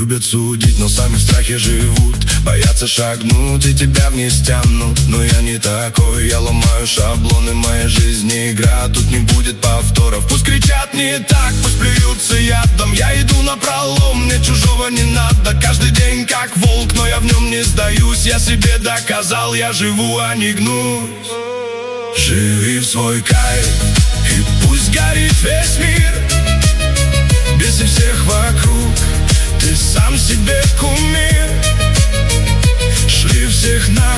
любят судить, но сами в страхе живут. Боятся шагнуть и тебя вниз тянут. Но я не такой, я ломаю шаблоны. Моя жизнь не игра, тут не будет повторов. Пусть кричат не так, пусть плюются ядом. Я иду напролом, мне чужого не надо. Каждый день как волк, но я в нем не сдаюсь. Я себе доказал, я живу, а не гнусь. Живи в свой кайф, и пусть горит весь мир. Беси всех вокруг, ты сам себе кумир. Шли всех на